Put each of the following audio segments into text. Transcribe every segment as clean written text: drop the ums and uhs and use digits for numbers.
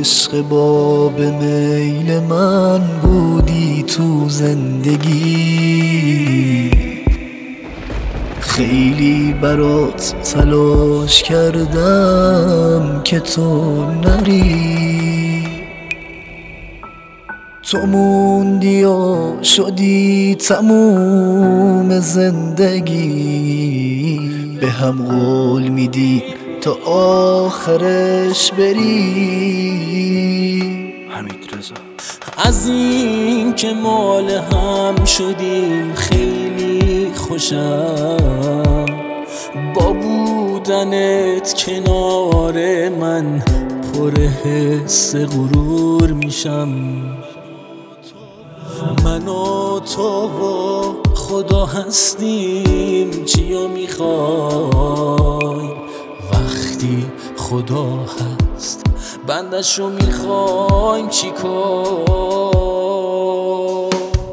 عشق باب میل من بودی تو زندگی. خیلی برات تلاش کردم که تو نری، تو موندی و شدی تموم زندگی. به هم قول میدی تا آخرش بری. حمیدرضا. از این که مال هم شدیم خیلی خوشم، با بودنت کنار من پر حس غرور میشم. من و تو و خدا هستیم، چیو میخوای وقتی خدا هست بندشو میخوایم چیکار؟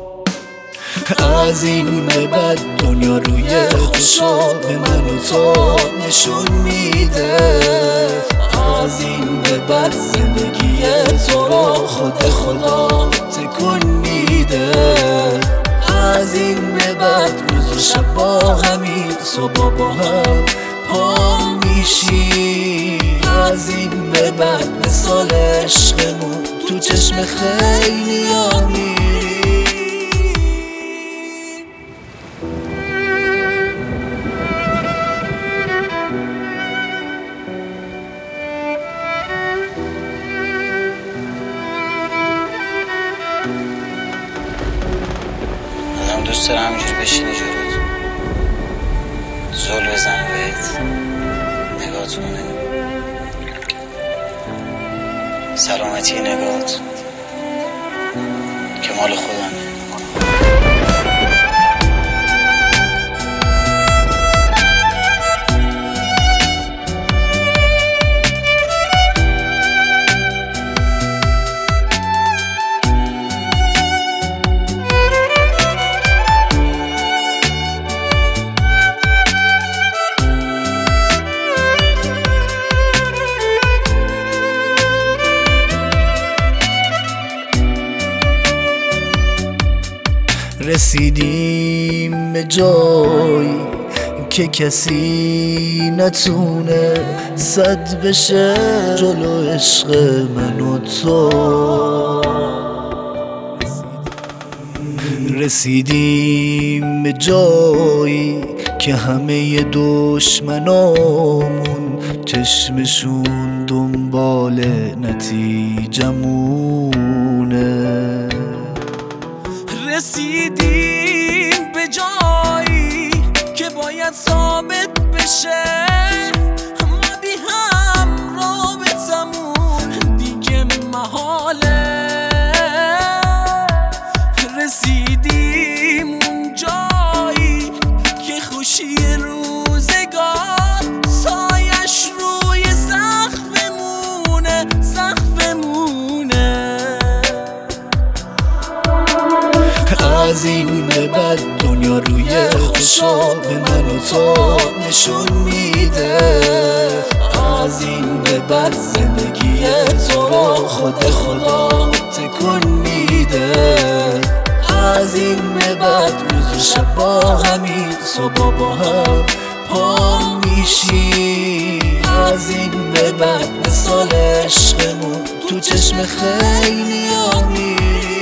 از این به بعد دنیا روی خوشا به من و تو نشون میده. از این به بعد زندگی تو را خود خدا تکون میده. از این به بعد روز و شب با همین صبح با هم پا میشی. از این به بعد مثال عشقمون تو چشم خیلی آمی. دوست دارم همینجور بشینی جلوت، زل بزنه بهت، نگات کنه، سلامتی نگات که مال خودمه. رسیدیم به جایی که کسی نتونه صد بشه جلو عشق من و تو. رسیدیم به جایی که همه دشمنامون چشمشون دنبال نتیجمونه. رسیدیم به جایی که باید ثابت بشه ما بی هم رابطمون دیگه محاله. رسیدیم اون جایی که خوشی روزگار سایش روی سقفمونه. از این به بعد دنیا روی خوشا به من و تو نشون میده. از این به بعد زندگی تو را خود خدا تکون میده. از این به بعد روز و شب با همین صبح با هم پا میشی. از این به بعد مثال عشقمون تو چشم خیلی آمی.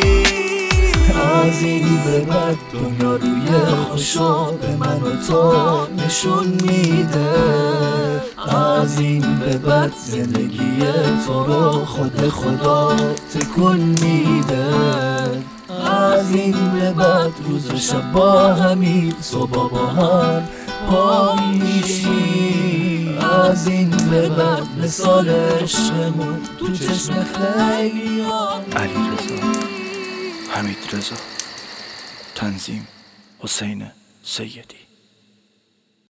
از این به بعد دنیا روی خوشا به من و تو نشون میده. از این به بعد زندگی تو رو خود خدا تکون میده. از این به بعد روز و شب با همین صبح با هم پا میشی. از این به بعد مثال عشقمون تو چشم خیلی علیرضا، حمیدرضا، تنظیم حسین سیدی.